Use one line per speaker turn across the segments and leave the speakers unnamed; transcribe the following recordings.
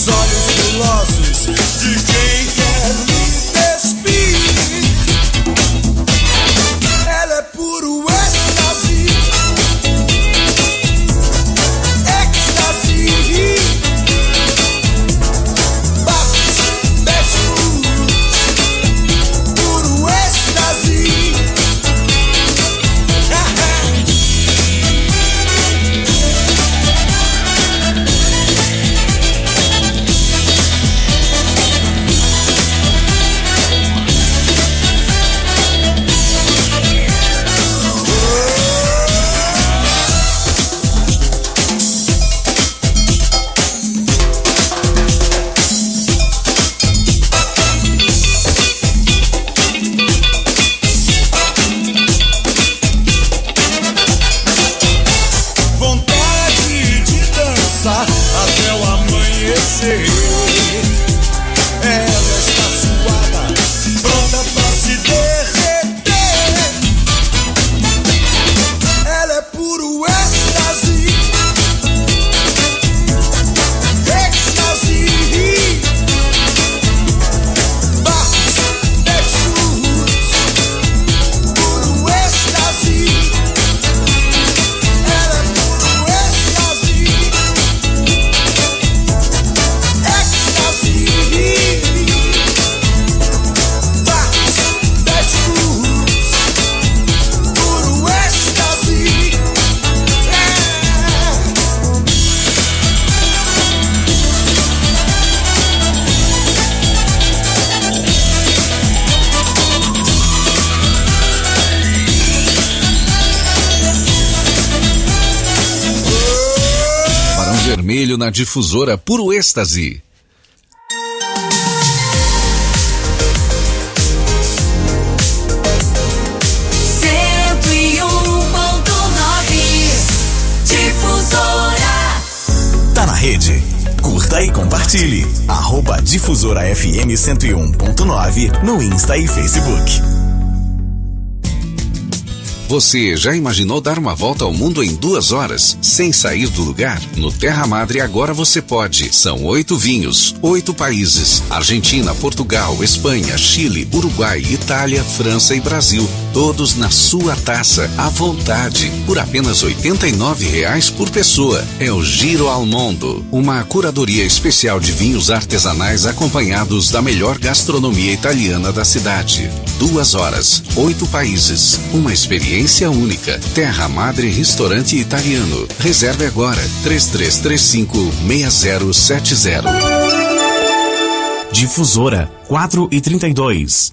os olhos velozes de quem quer me despir. Ela é puro êxtase, êxtase. Bapos, beijos, puro êxtase. Até o amanhecer, ela está suada, pronta pra se derreter. Ela é puro êxtase, êxtase. Barcos, beijos, puro êxtase. Ela é puro êxtase.
Vermelho na difusora Puro Êxtase.
Difusora. Tá na rede. Curta e compartilhe. @Difusora FM 101.9 no Insta e Facebook.
Você já imaginou dar uma volta ao mundo em 2 horas, sem sair do lugar? No Terra Madre agora você pode. São 8 vinhos, 8 países: Argentina, Portugal, Espanha, Chile, Uruguai, Itália, França e Brasil. Todos na sua taça, à vontade, por apenas R$ 89,00 por pessoa. É o Giro ao Mundo, uma curadoria especial de vinhos artesanais acompanhados da melhor gastronomia italiana da cidade. 2 horas, 8 países, uma experiência única. Terra Madre Restaurante Italiano. Reserve agora. 3335-6070.
Difusora 4:32.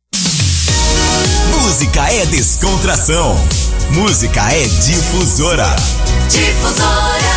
Música é descontração. Música é difusora.
Difusora.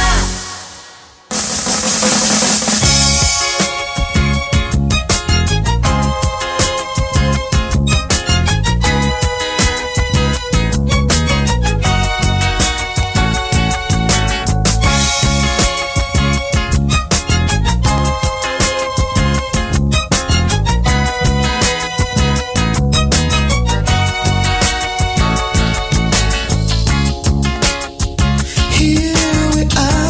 Here we are.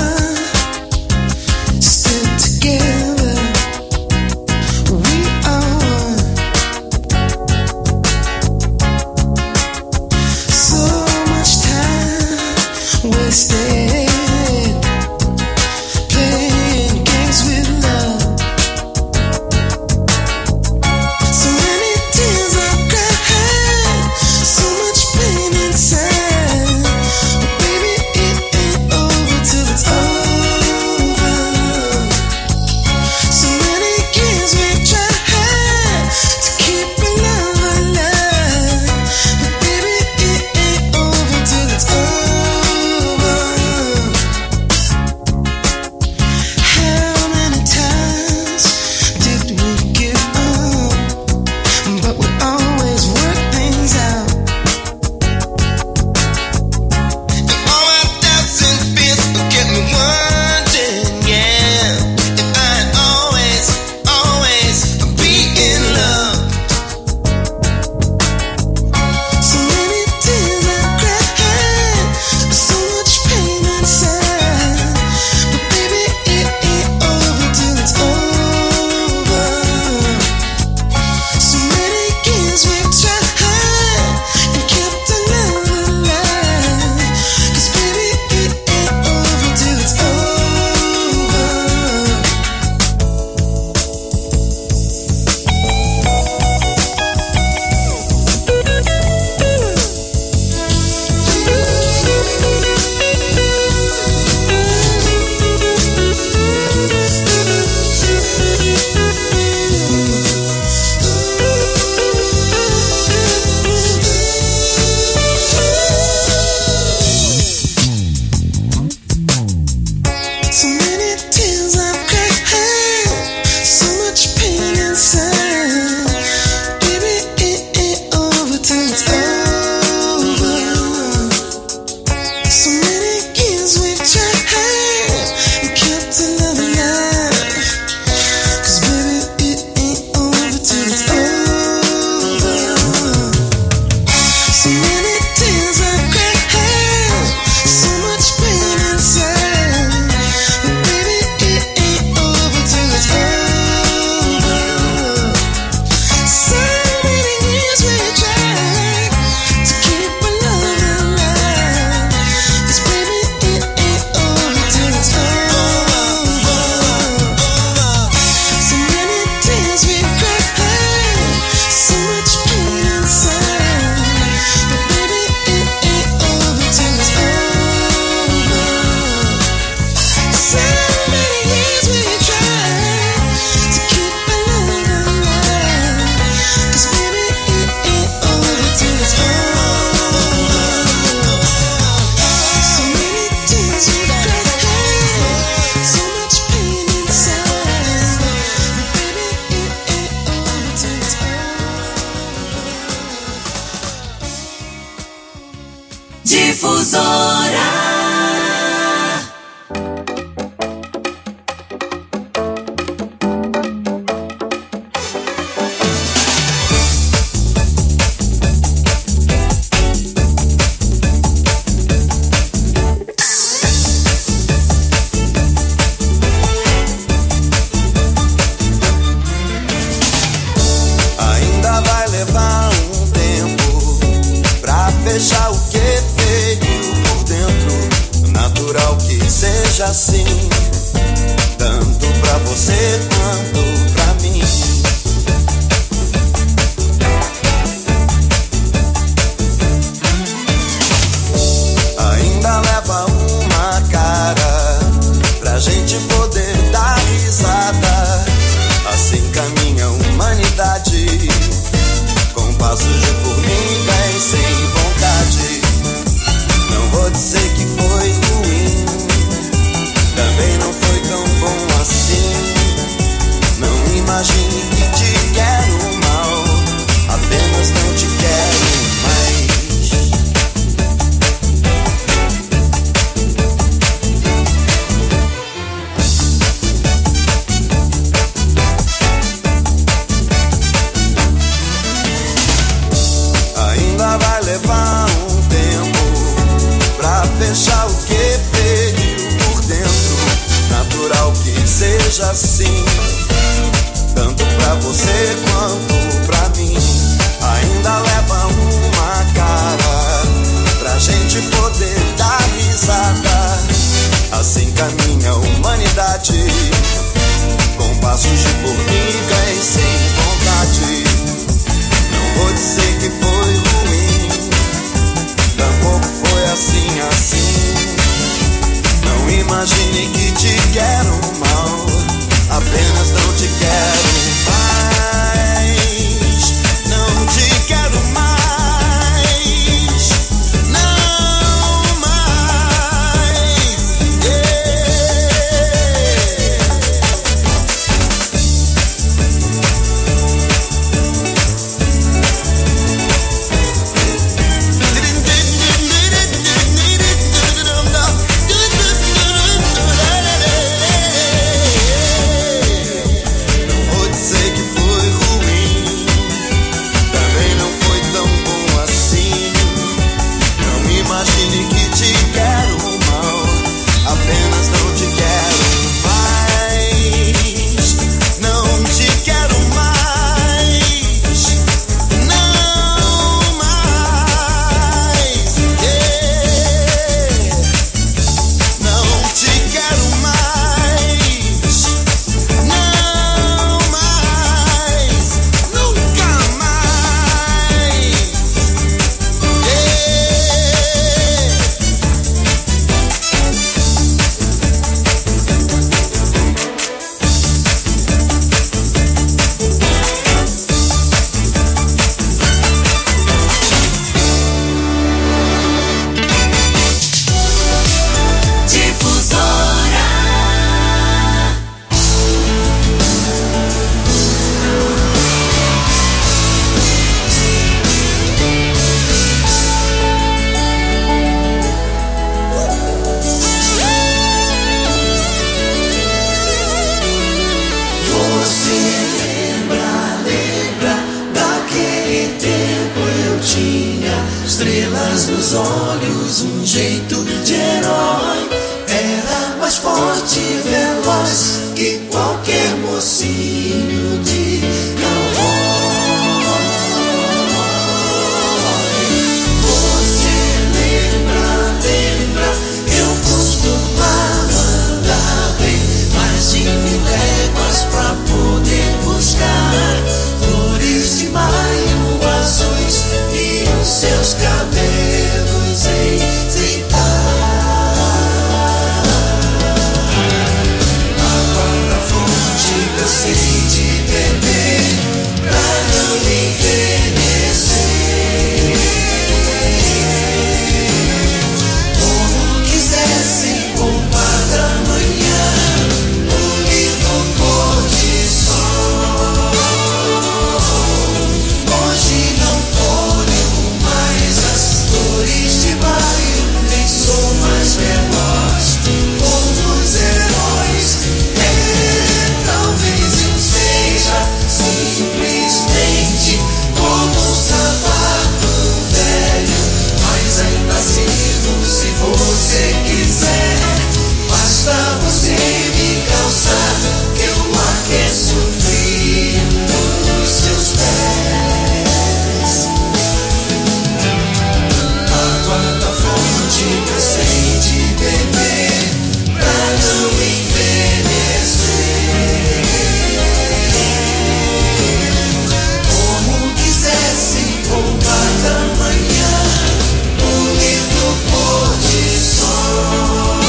mas nos olhos um jeito de herói. Era mais forte e veloz que qualquer mocinho de cowboy. Você lembra, eu costumava andar bem mais de 1000 léguas pra poder buscar flores de maio azuis e os seus cabelos enfeitar. Água da fonte cansei de beber pra não envelhecer. Como quisesse poupar da manhã o lindo pôr de sol. Hoje não colho mais as flores de maio, nem sou mais veloz como os heróis. Talvez eu seja simplesmente como um sapato velho, mas ainda sirvo se você quiser. Basta você me calçar que eu aqueço o frio dos seus pés. Água da fonte cansei de beber pra não envelhecer. Como quisesse poupar da manhã o lindo pôr de sol.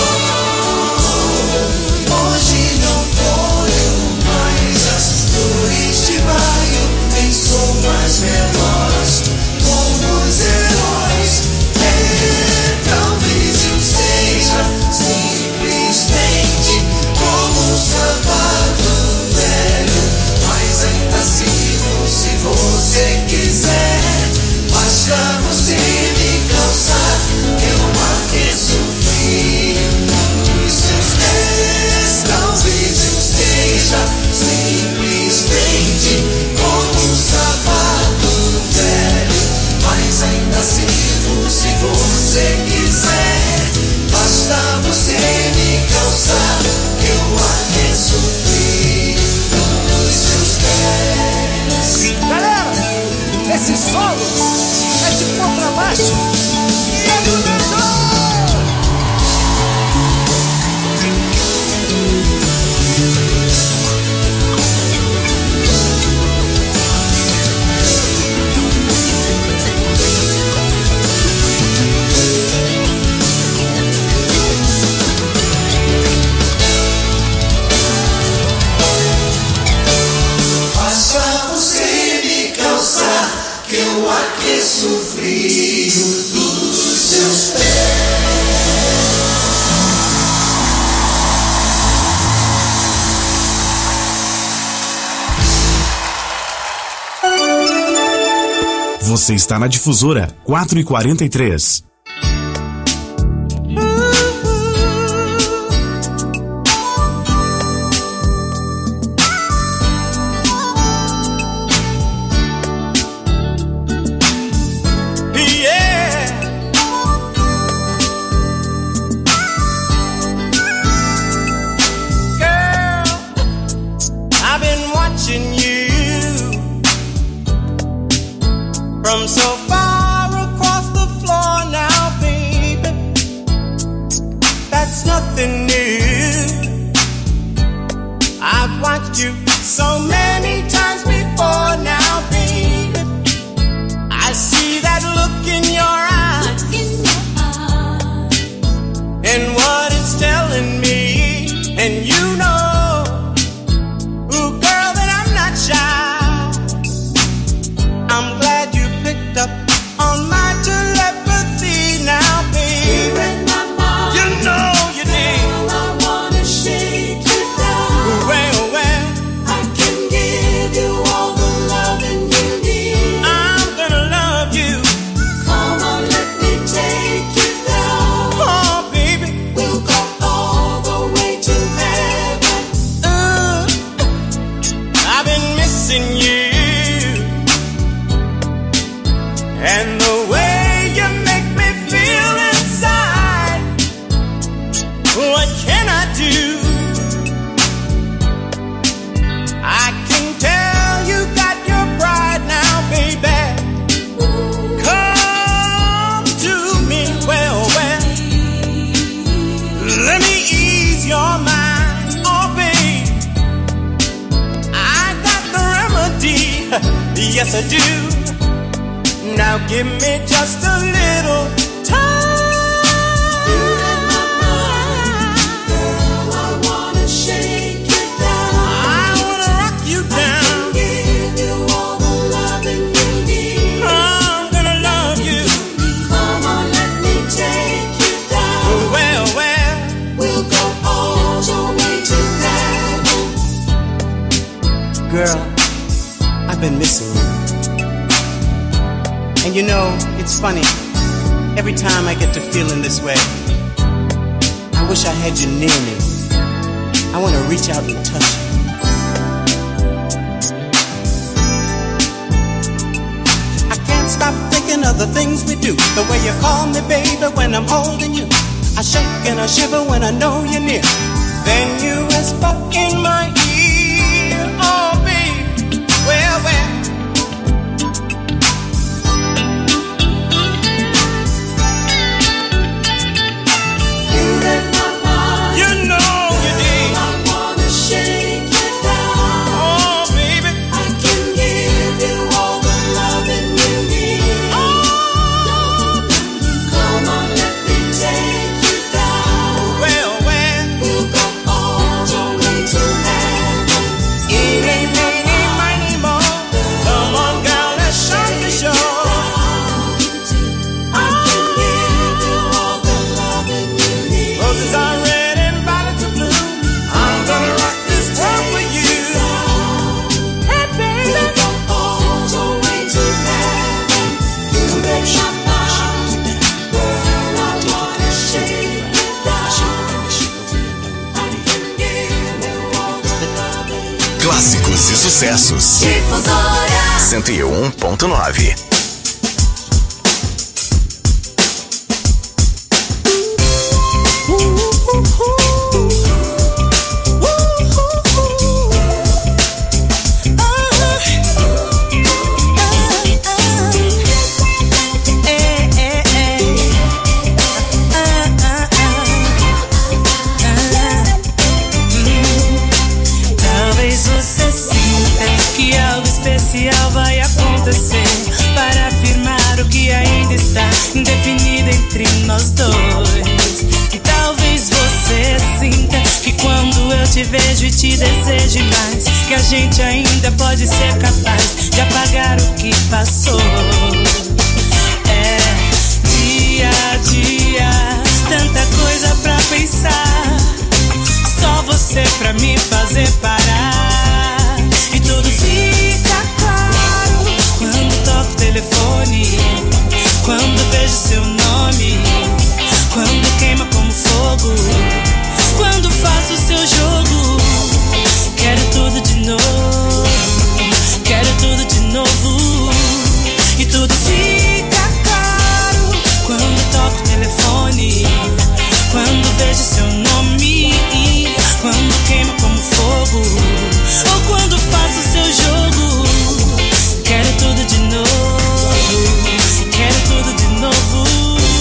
Hoje não colho mais as flores de maio, nem sou mais veloz como os heróis. Talvez eu seja simplesmente como um sapato velho, mas ainda sirvo se você quiser. Basta você me calçar que eu aqueço o frio dos seus pés. Talvez eu seja simplesmente como um sapato velho, mas ainda sirvo se você quiser. Basta você me calçar que eu aqueço o frio dos seus pés.
Galera, esse solo é de contrabaixo e é do Dedô.
Basta você me calçar que eu aqueço o frio dos seus pés.
Você está na Difusora 4h43.
From so far across the floor now, baby, that's nothing new. I've watched you so many times before now, baby. I see that look in your eyes, and what it's telling me, and you know, ooh, girl, that I'm not shy. I'm glad you picked up on my telepathy now, baby. You know you did.
I wanna shake you down.
Well,
I can give
Yes, I do. Now give me just a little time.
You're in my mind, girl, I wanna shake you down.
I wanna rock you down.
I can give you all the loving you need.
I'm gonna love you.
Come on, let me take you down.
Well,
we'll go all the way to heaven.
girl, I've been missing you. And you know, it's funny, every time I get to feeling this way, I wish I had you near me. I want to reach out and touch you. I can't stop thinking of the things we do. The way you call me baby when I'm holding you. I shake and I shiver when I know you're near. Then you whisper in my ear, oh baby, well, well.
Clássicos e sucessos.
Difusora
101.9.
Vai acontecer para afirmar o que ainda está indefinido entre nós dois. E talvez você sinta que quando eu te vejo e te desejo mais, que a gente ainda pode ser capaz de apagar o que passou. É dia a dia, tanta coisa pra pensar, só você pra me fazer parar. E tudo fica claro quando toco o telefone, quando vejo seu nome, quando queima como fogo, quando faço seu jogo. Quero tudo de novo, quero tudo de novo. E tudo fica claro quando toco o telefone, quando vejo seu nome, quando queima como fogo, ou quando faço seu jogo. Quero tudo de novo, quero tudo de novo.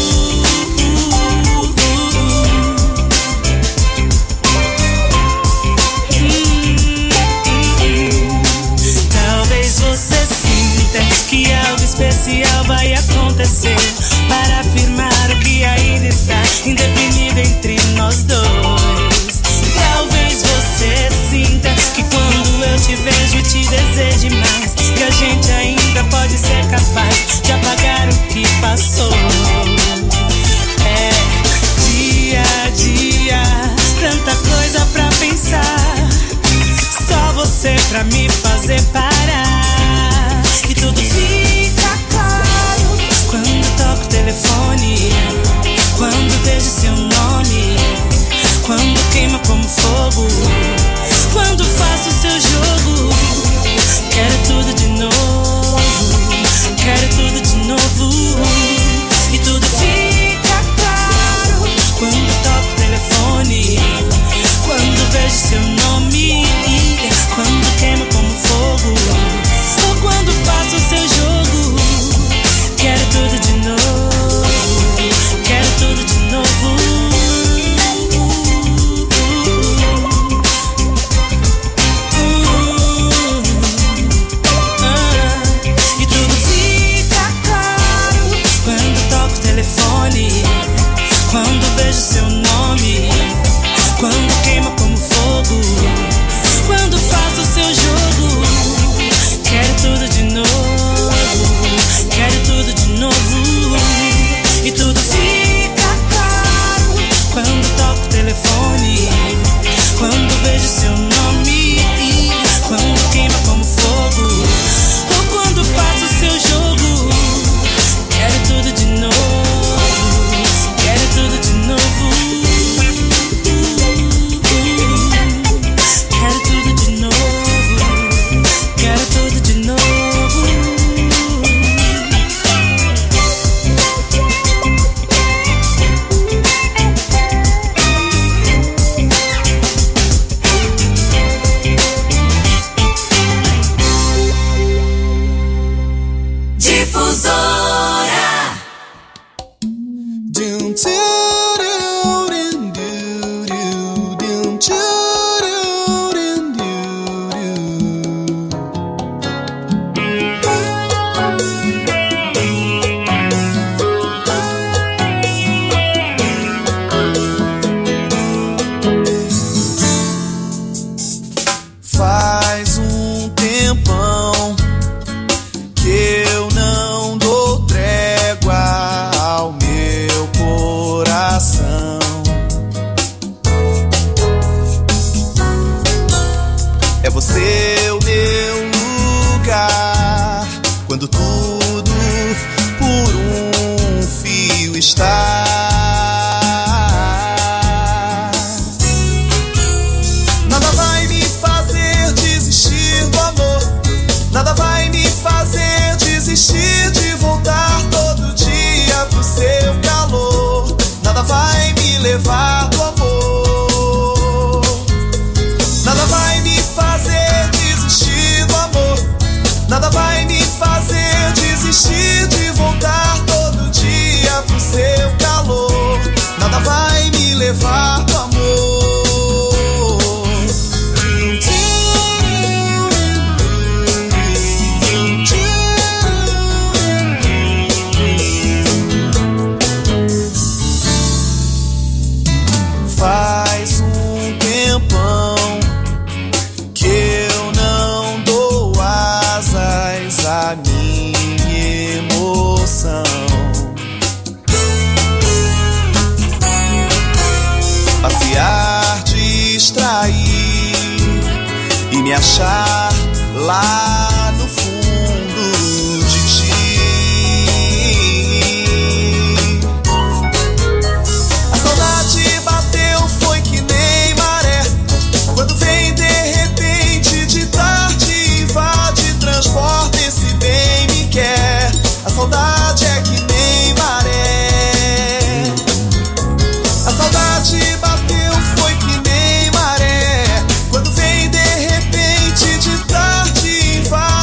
Talvez você sinta que algo especial vai acontecer para afirmar o que ainda está indefinido entre nós dois. Talvez você sinta que quando eu te vejo te deseje mais, que a gente ainda pode ser capaz de apagar o que passou. É dia a dia, tanta coisa pra pensar, só você pra me fazer parar. E tudo fica claro quando toco o telefone, quando vejo seu nome, quando queima como fogo, quando faço seu jogo. Quero tudo de novo, quero tudo de novo. E tudo fica claro quando toco o telefone, quando vejo seu nome, quando queima como fogo,
É você o meu lugar, quando tudo por um fio está. Nada vai me fazer desistir do amor, nada vai me fazer desistir de voltar todo dia pro seu calor. Nada vai me levar do amor, nada vai me fazer desistir do amor, nada vai me fazer desistir de voltar todo dia pro seu calor. Nada vai me levar do amor. Faz um tempão que eu não dou asas à minha emoção. Passear, distrair e me achar lá no fundo de ti. A saudade bateu, foi que nem maré, quando vem de repente, de tarde invade, transporta, esse bem me quer. A saudade é que nem maré, a saudade bateu, foi que nem maré, quando vem de repente, de tarde invade,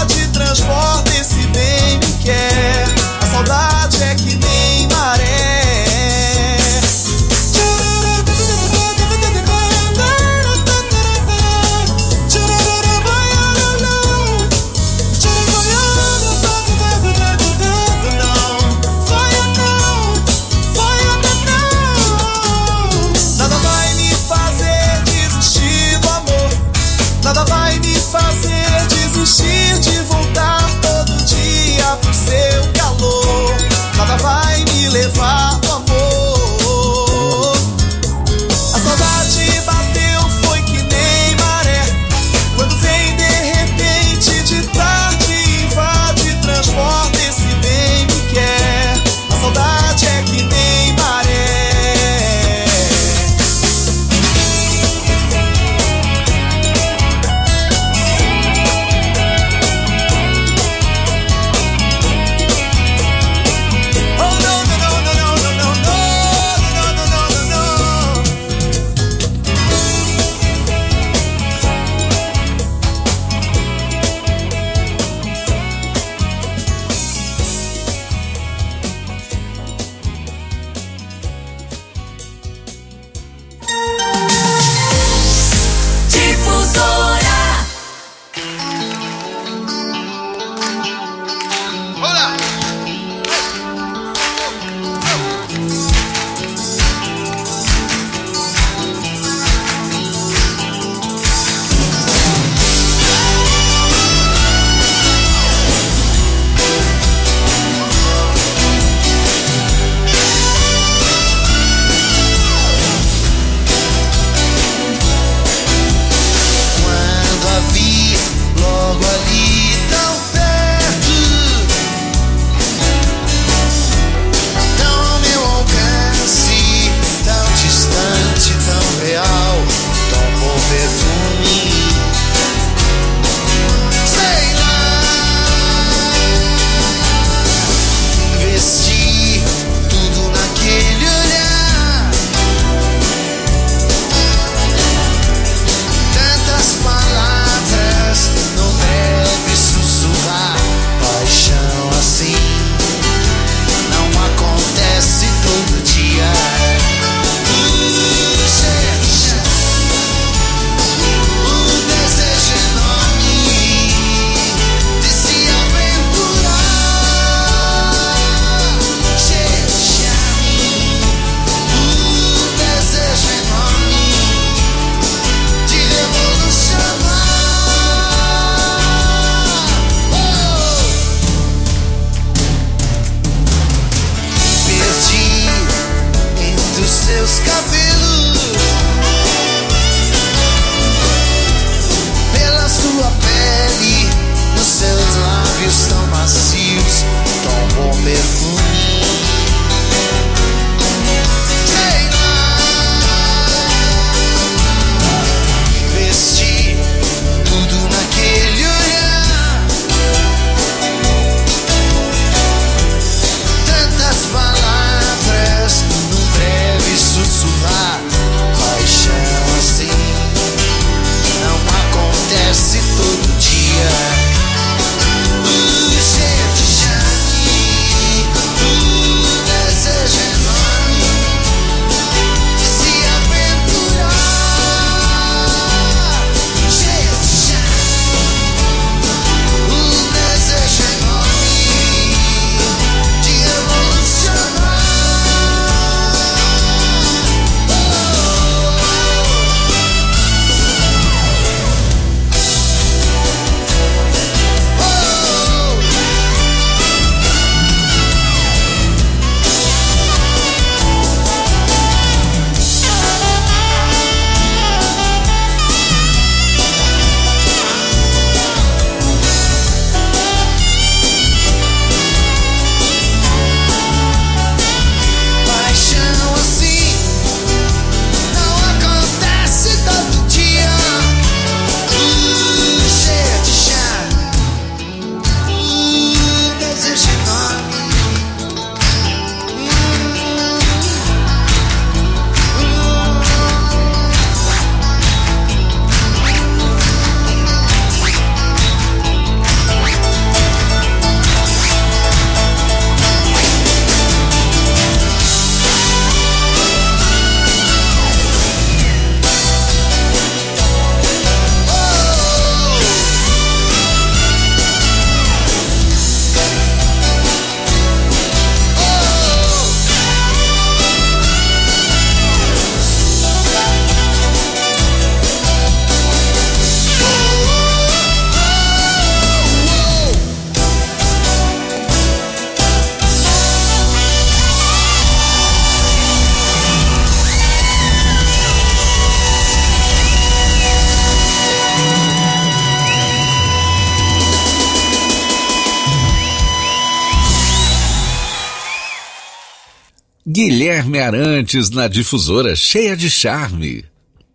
Guilherme Arantes na Difusora, cheia de charme.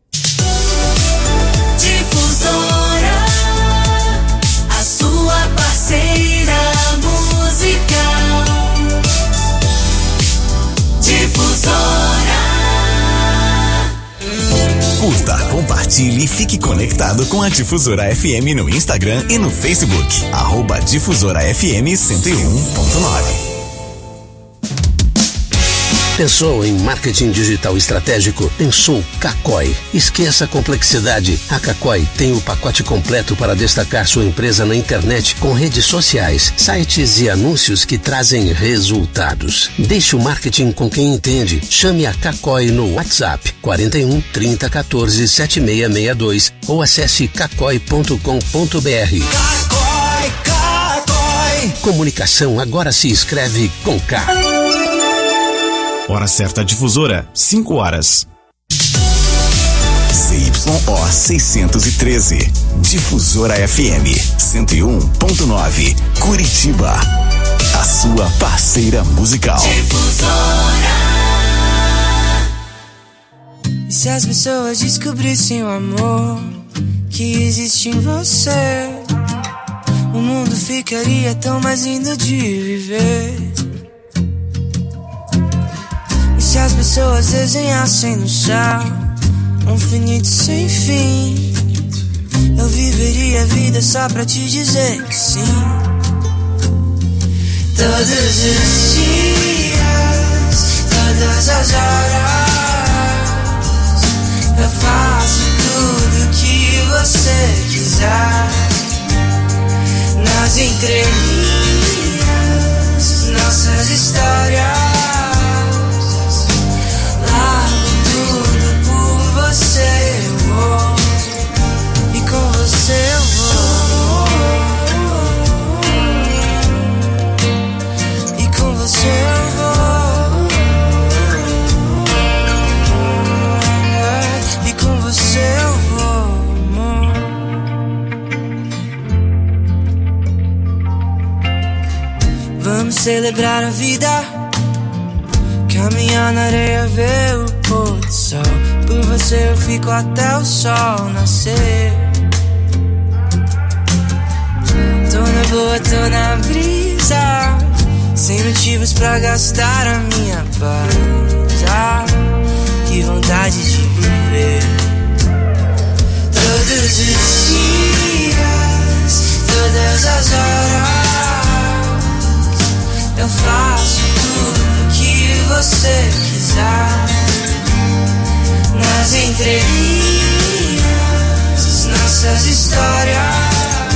Difusora, a sua parceira musical. Difusora.
Curta, compartilhe e fique conectado com a Difusora FM no Instagram e no Facebook. @Difusora FM 101.9.
Pensou em marketing digital estratégico? Pensou Kakoi. Esqueça a complexidade. A Kakoi tem o pacote completo para destacar sua empresa na internet com redes sociais, sites e anúncios que trazem resultados. Deixe o marketing com quem entende. Chame a Kakoi no WhatsApp 41 30 14 7662 ou acesse kakoi.com.br.
Kakoi.
Comunicação agora se escreve com K.
Hora certa Difusora, 5 horas. ZYO 613. Difusora FM 101.9. Curitiba. A sua parceira musical.
Difusora.
E se as pessoas descobrissem o amor que existe em você, o mundo ficaria tão mais lindo de viver. Se as pessoas desenhassem no céu um infinito sem fim, eu viveria a vida só pra te dizer que sim. Todos os dias, todas as horas, eu faço tudo que você quiser. Nas entrelinhas, nossas histórias, você eu vou, e com você eu vou, e com você eu vou, e com você eu vou, amor. Vamos celebrar a vida, caminhar na areia, ver o pôr do sol. Por você eu fico até o sol nascer. Tô na boa, tô na brisa, sem motivos pra gastar a minha paz. Ah, que vontade de viver. Todos os dias, todas as horas, eu faço tudo que você quiser. Nas entrelinhas, nossas histórias,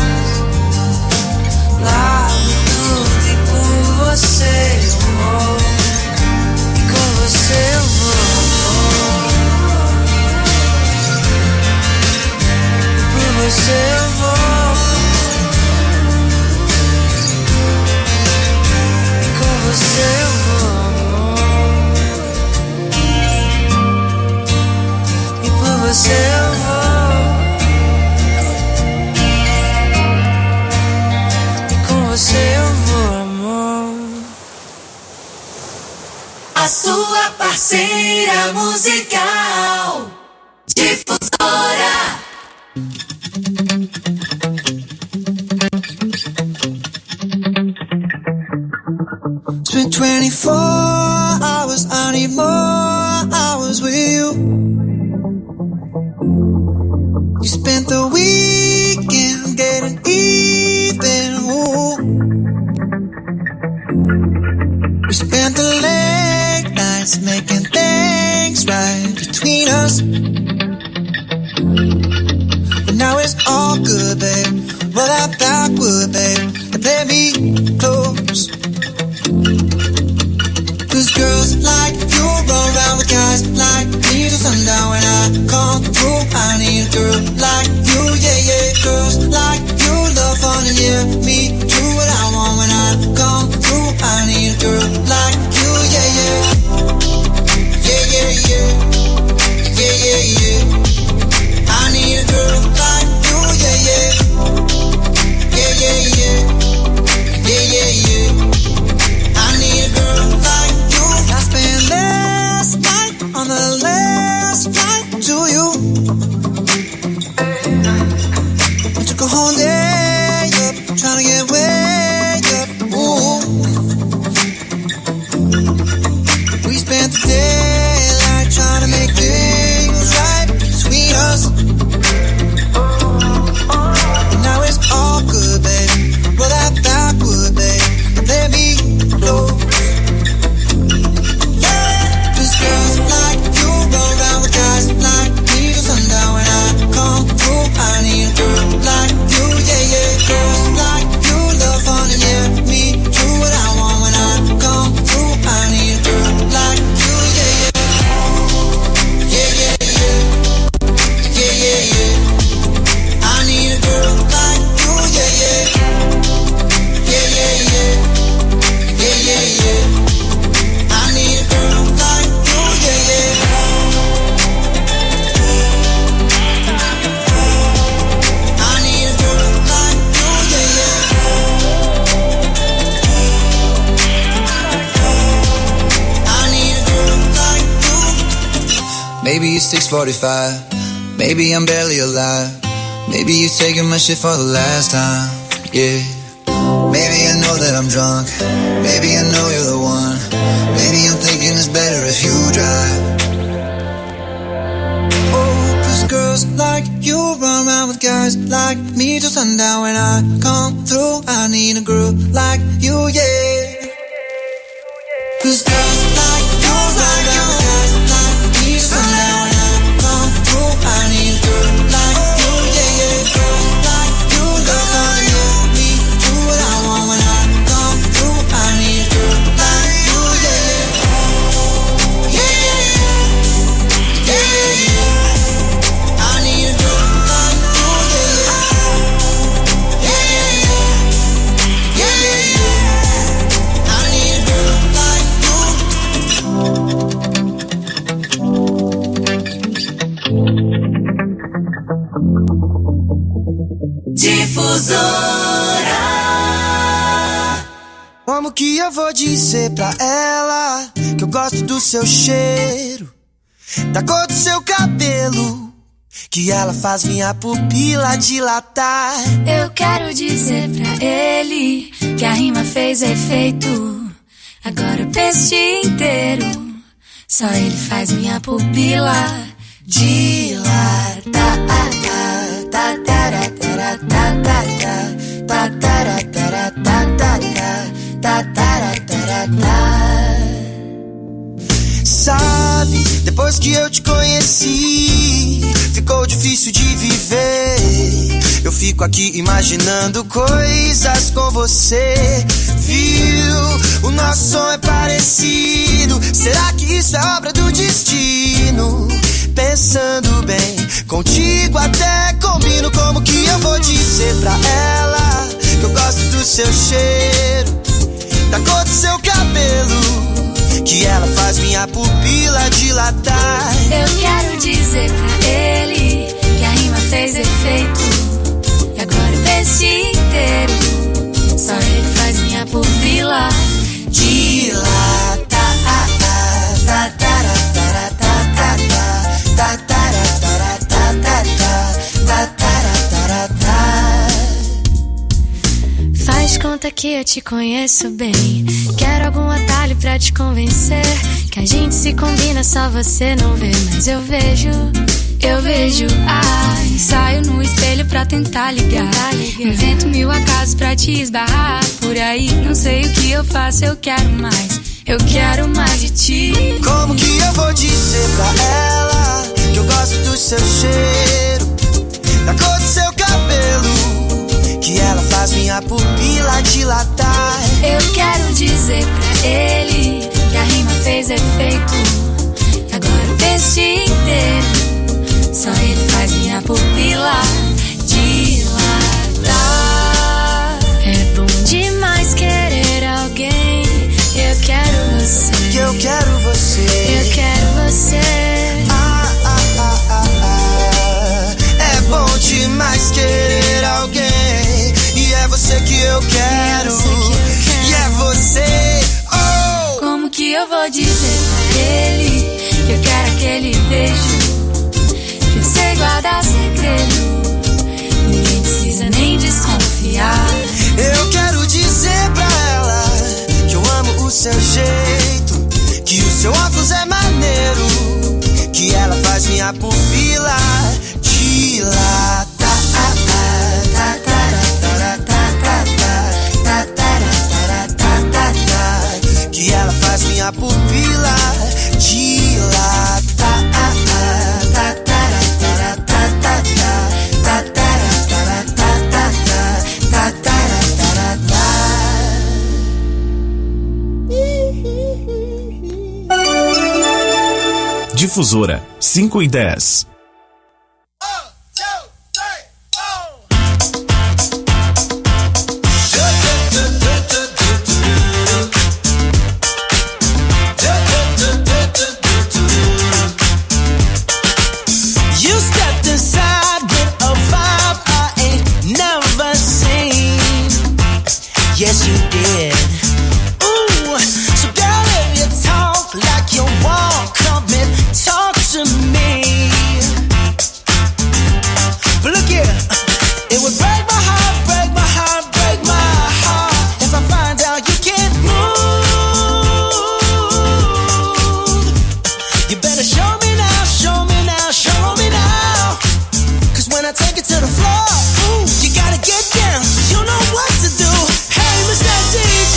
largo tudo e por você eu vou, e com você eu vou, e por você eu vou, e com você eu vou, amor. Você eu vou, e com você eu vou, amor.
A sua parceira musical. Difusora.
It's been 24 hours, I need more hours with you. You spent the weekend getting even, ooh. We spent the late nights making things right between us. But now it's all good, babe. Roll that backward, babe, and play me close. 'Cause girls like you run around with guys like me till sundown. When I come through, I need a girl like you, yeah, yeah. Girls like you love fun and yeah, me do what I want. When I come through, I need a girl like you, yeah, yeah. Yeah, yeah, yeah. Yeah, yeah, yeah. I need a girl like you, yeah, yeah. Yeah, yeah, yeah. whole day up, trying to get way up. Ooh. We spent the daylight trying to make things right between us. And now it's all good, baby. Roll that backward, baby. Let me close. Yeah, 'cause girls like you roll around with guys like me till sundown. When I come through, I need a girl like you, yeah, yeah. Girls like you love fun and yeah, me do what I want. When I come through, I need a girl like you, yeah, yeah. Yeah, yeah, yeah. Yeah, yeah, yeah. I need a girl like you, yeah, yeah. Yeah, yeah, yeah. Yeah, yeah, yeah. I need a girl like you, yeah, yeah. I need a girl like you, yeah, yeah. I need a girl like you. Maybe it's 6:45. Maybe I'm barely alive. Maybe you're taking my shit for the last time. Yeah. Maybe I know that I'm drunk. Maybe I know you're the one. Maybe I'm thinking it's better if you drive. Oh, 'cause girls like you run around with guys like me till sundown. When I come through, I need a girl like you, yeah. 'Cause girls like you run around with guys like me till sundown. When I come through, I need a girl like you, yeah, yeah. Girls like you love fun and yeah, me do what I want. When I come through, I need a girl like you, yeah, yeah. Yeah, yeah, yeah. Yeah, yeah, yeah. I need a girl like you, yeah, yeah. Yeah, yeah, yeah. Yeah, yeah, yeah. I need a girl like you.
Difusora.
Como que eu vou dizer pra ela que eu gosto do seu cheiro, da cor do seu cabelo, que ela faz minha pupila dilatar?
Eu quero dizer pra ele que a rima fez efeito. Agora o peixe inteiro, só ele faz minha pupila dilatar.
Sabe, depois que eu te conheci, ficou difícil de viver. Eu fico aqui imaginando coisas com você. Viu, o nosso som é parecido. Será que isso é obra do destino? Pensando bem, contigo até combino. Como que eu vou dizer pra ela que eu gosto do seu cheiro, da cor do seu cabelo, que ela faz minha pupila dilatar?
Eu quero dizer pra ele que a rima fez efeito. E agora o peixe inteiro, só ele faz minha pupila dilatar. Faz conta que eu te conheço bem. Quero algum atalho pra te convencer que a gente se combina, só você não vê, mas eu vejo. Ai, saio no espelho pra tentar ligar. Invento mil acasos pra te esbarrar por aí. Não sei o que eu faço, eu quero mais de ti.
Como que eu vou dizer pra ela que eu gosto do seu cheiro, da cor do seu cabelo, que ela faz minha pupila dilatar?
Eu quero dizer pra ele que a rima fez efeito. E agora o peixe inteiro, só ele faz minha pupila dilatar. É bom demais querer alguém. Eu quero você.
Eu quero você.
Eu quero você.
É bom demais querer alguém. E é você que eu quero. E é você. Oh!
Como que eu vou dizer pra ele que eu quero aquele beijo, que eu sei guardar segredo? Ninguém precisa nem
Difusora 5 e 10.
Yes, you did. Ooh, so girl, if you talk like you walk, come and talk to me. But look here, it would break my heart, break my heart, break my heart if I find out you can't move. You better show me now, show me now, show me now. 'Cause when I take it to the floor, ooh, you gotta get down. You know what to do. Mr. DJ,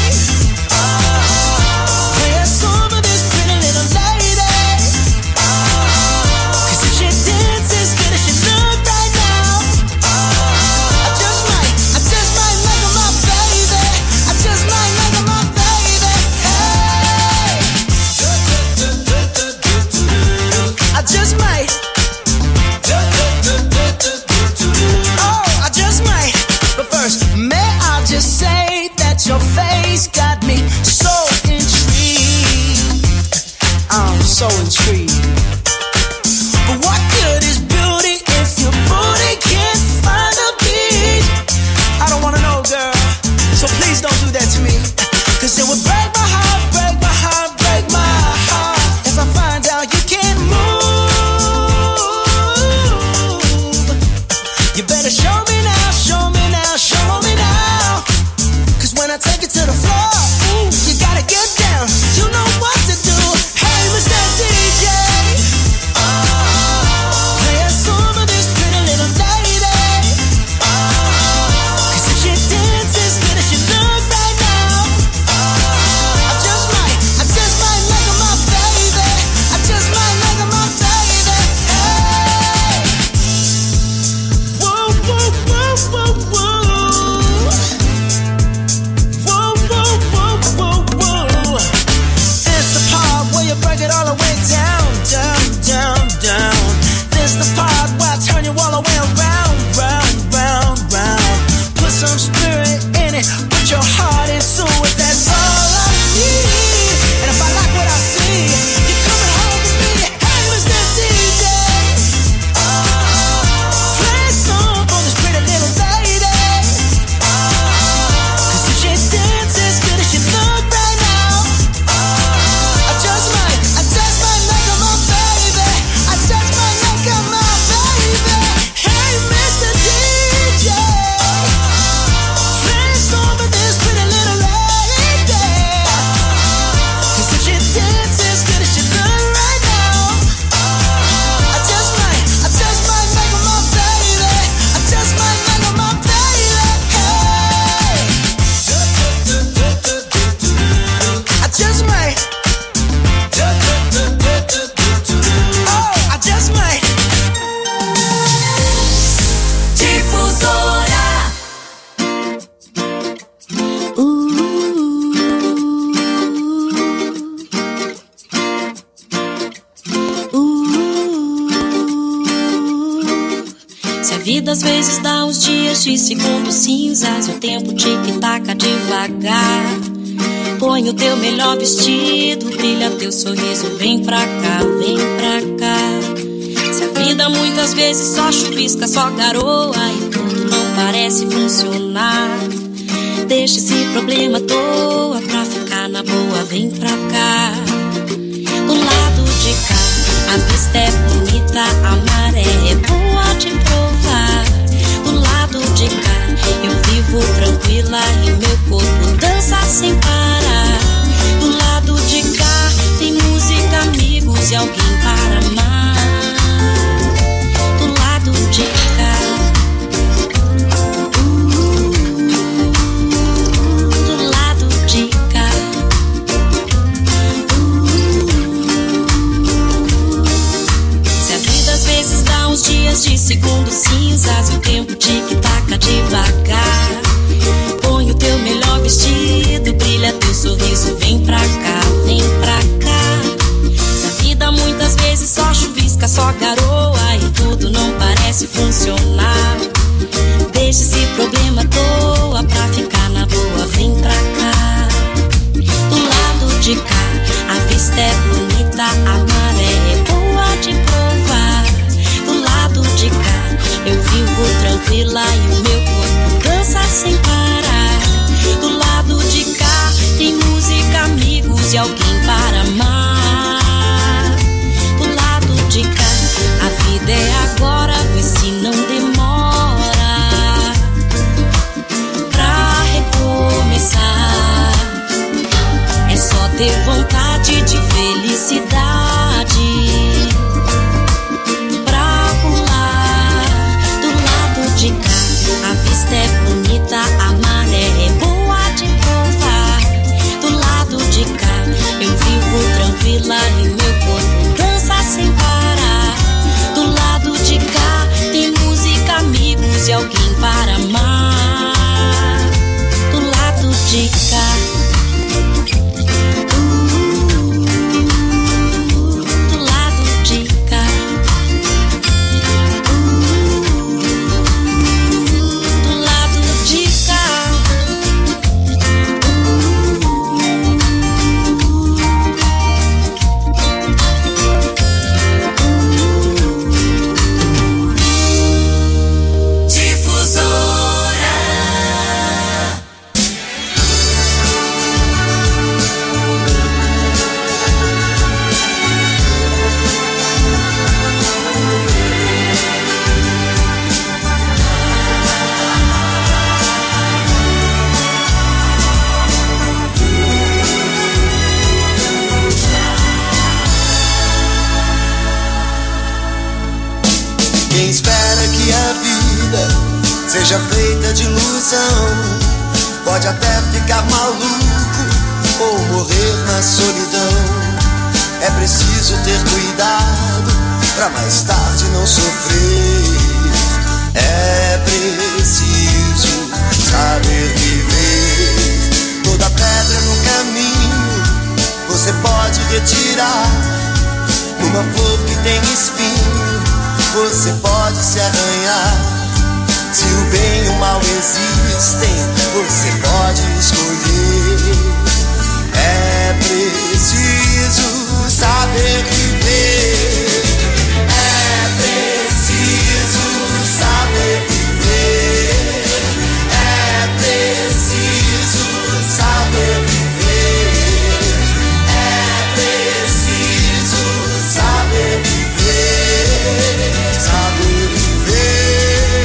play a song for this pretty little lady. 'Cause if she dances good as she look right now, I just might make her my baby. I just might make her my baby. Hey, I just might. Oh, I just might. But first, may I just say that your face got me so intrigued. I'm so intrigued. But what good is beauty if your booty can't find a beat? I don't wanna know, girl, so please don't do that to me. 'Cause it would break my heart, break my heart, break my heart if I find out you can't move. You better show me now, show me now, show me now. 'Cause when I take it to the floor, ooh, you gotta get down. You know what to do. Hey, Mr. DJ, play a song for this pretty little lady. 'Cause if she dances good as she look right now, I just might make her my baby. I just might make her my baby. Hey, whoa, whoa, whoa, whoa, whoa. Break it all the way down, down, down, down. This the part where I turn you all the way around, round, round, round. Put some spirit in it, put your heart into it. That's all I need. And if I like what I see, you're coming home with me. Hey, Mr. DJ, play a song for this pretty little lady. 'Cause if she dances good as she look right now, I just might make her my baby. I just might make her my baby. Hey, Mr. DJ, play a song for this pretty little lady. 'Cause if she dances good as she look right now, I just might make her my baby. I just might make her my baby. Hey, I just might. Oh, I just might.
Difusora.
Se a vida às vezes dá uns dias de segundos cinzas, o tempo tic-taca devagar. Põe o teu melhor vestido, brilha teu sorriso, vem pra cá, vem pra cá. Se a vida muitas vezes só chuvisca, só garoa e tudo não parece funcionar, deixa esse problema à toa pra ficar na boa, vem pra cá. Do lado de cá, a vista é bonita, a maré é boa de provar. Do lado de cá, eu vivo tranquila e meu corpo dança sem parar. Do lado de cá, tem música, amigos e alguém para amar. Do lado de cá, do lado de cá, se a vida às vezes dá uns dias para amar do lado de cá. Do lado de cá. Do lado de cá.
Quem espera que a vida seja feita de ilusão pode até ficar maluco ou morrer na solidão. É preciso ter cuidado pra mais tarde não sofrer. É preciso saber viver. Toda pedra no caminho você pode retirar. Numa flor que tem espinho você pode se arranhar. Se o bem e o mal existem, você pode escolher. É preciso saber viver. É preciso saber viver. É preciso saber viver. É preciso saber viver. Saber viver.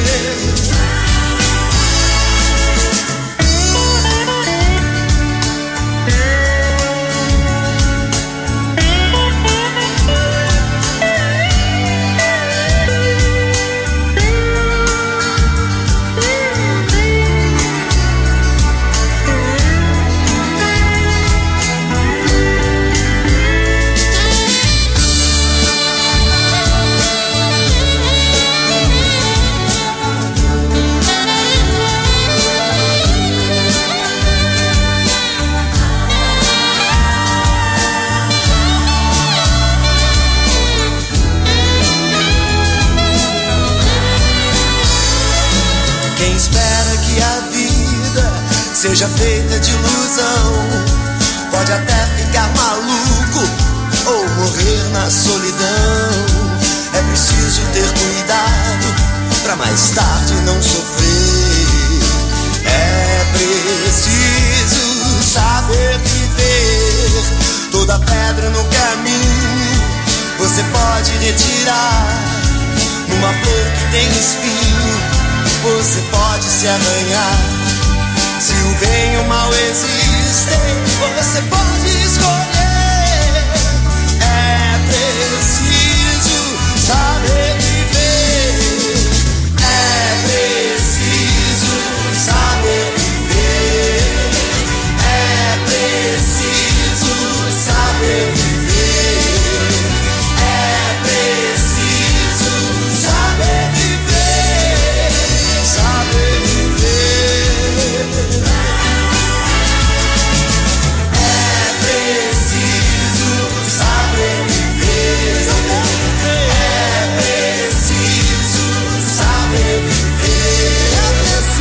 Quem espera que a vida seja feita de ilusão pode até ficar maluco ou morrer na solidão. É preciso ter cuidado pra mais tarde não sofrer. É preciso saber viver. Toda pedra no caminho você pode retirar. Numa flor que tem espinho você pode se arranhar. Se o bem e o mal existem, você pode escolher. É preciso saber viver. É preciso saber viver. É preciso saber viver. É preciso saber viver. Saber viver. É preciso saber viver. É preciso saber viver. É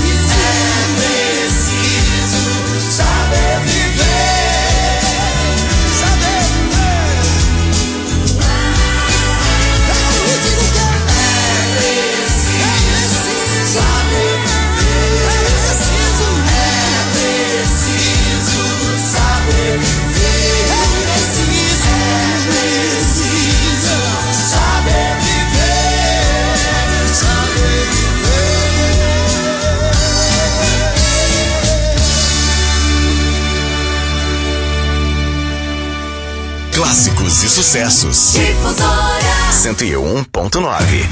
preciso saber viver. Saber viver. Eu digo que é preciso saber viver. É preciso saber viver. É preciso saber viver. Saber
Clássicos e sucessos.
Difusora
101.9.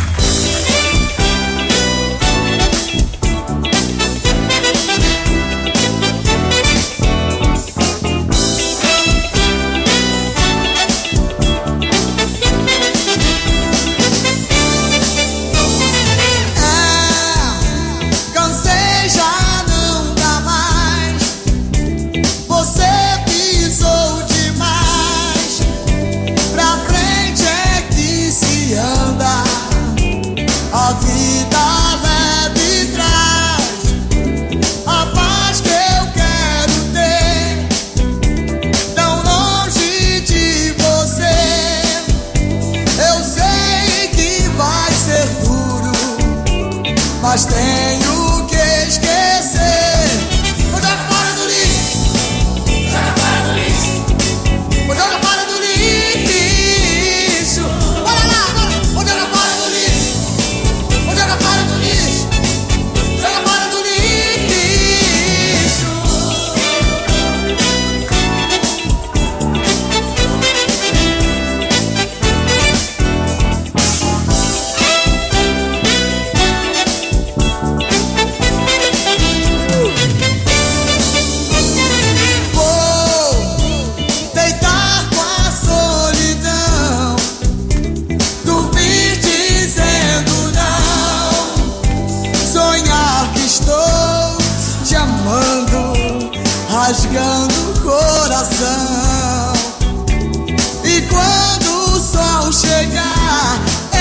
estou te amando, rasgando o coração. E quando o sol chegar,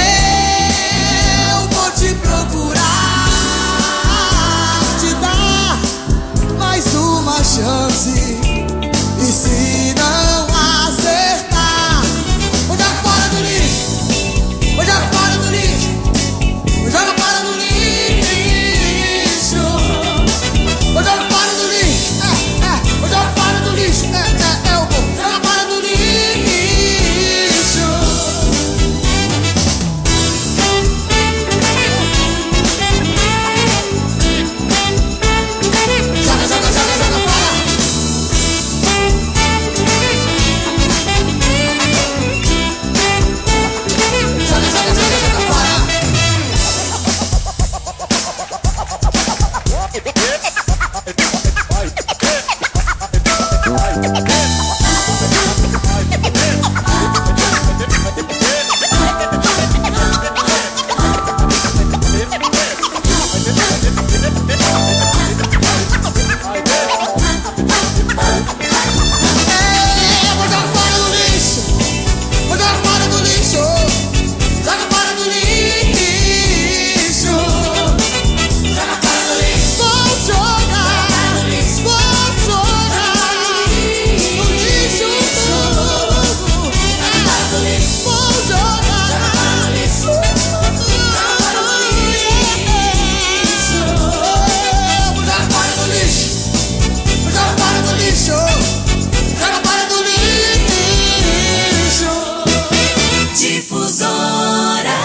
eu vou te procurar, te dar mais uma chance. E se não acertar, vou jogar fora do lixo, vou jogar fora do lixo, vou jogar fora do lixo, vou jogar fora do lixo, vou jogar fora do lixo, eu vou jogar fora do lixo. Joga, joga, joga, joga fora. Joga, joga, joga, joga fora. Vou jogar fora do lixo, vou jogar fora do lixo, joga fora do lixo, joga fora do lixo, vou jogar no lixo, vou jogar no lixo, vou jogar fora do lixo, vou jogar fora do lixo, joga fora do lixo.
Difusora.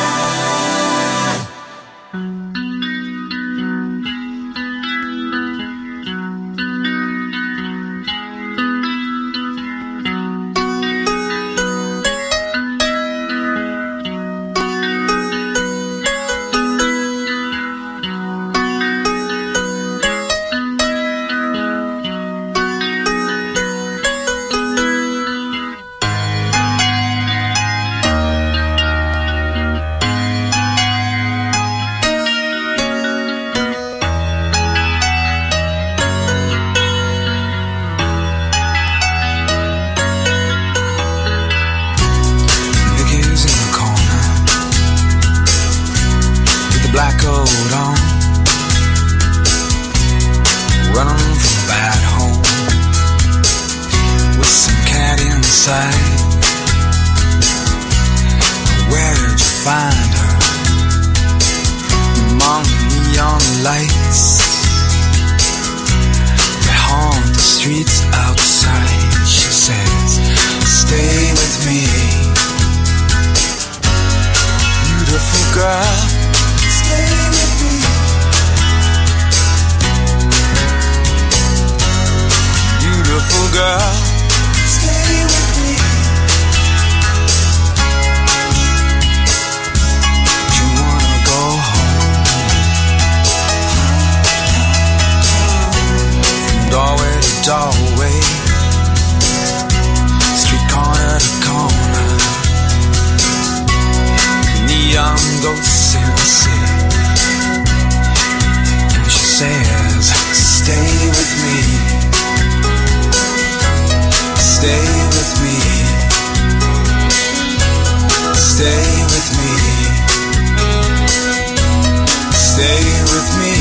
Nicky's in the corner with the black coat on, running from a bad home with some cat inside. Where did you find her? Among the neon lights that haunt the streets outside. She says, stay with me, beautiful girl, stay with me. Beautiful girl, stay with me. You wanna go home, from doorway to doorway, street corner to corner, neon ghosts in the city. And she says, stay with me, stay with me, stay with me, stay with me.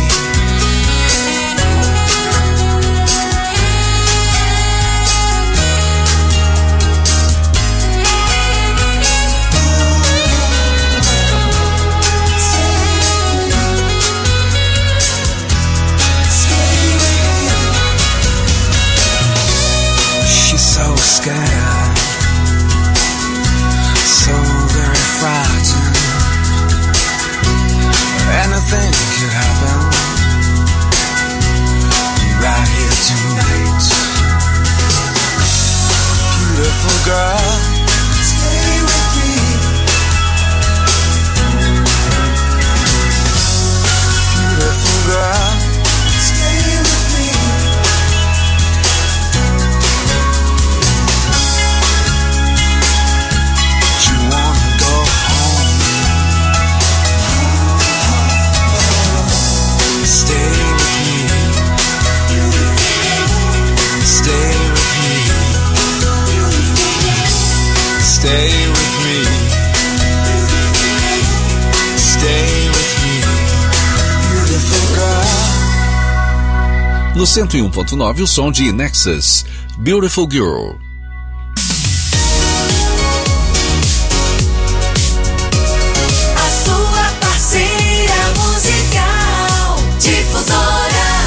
She's so scared, so very frightened. Anything could happen right here tonight. Beautiful girl, stay with me. Beautiful girl, stay with me. You wanna go home,
Stay with me. Stay with me. Beautiful girl.
No 101.9, o som de Nexus, Beautiful Girl.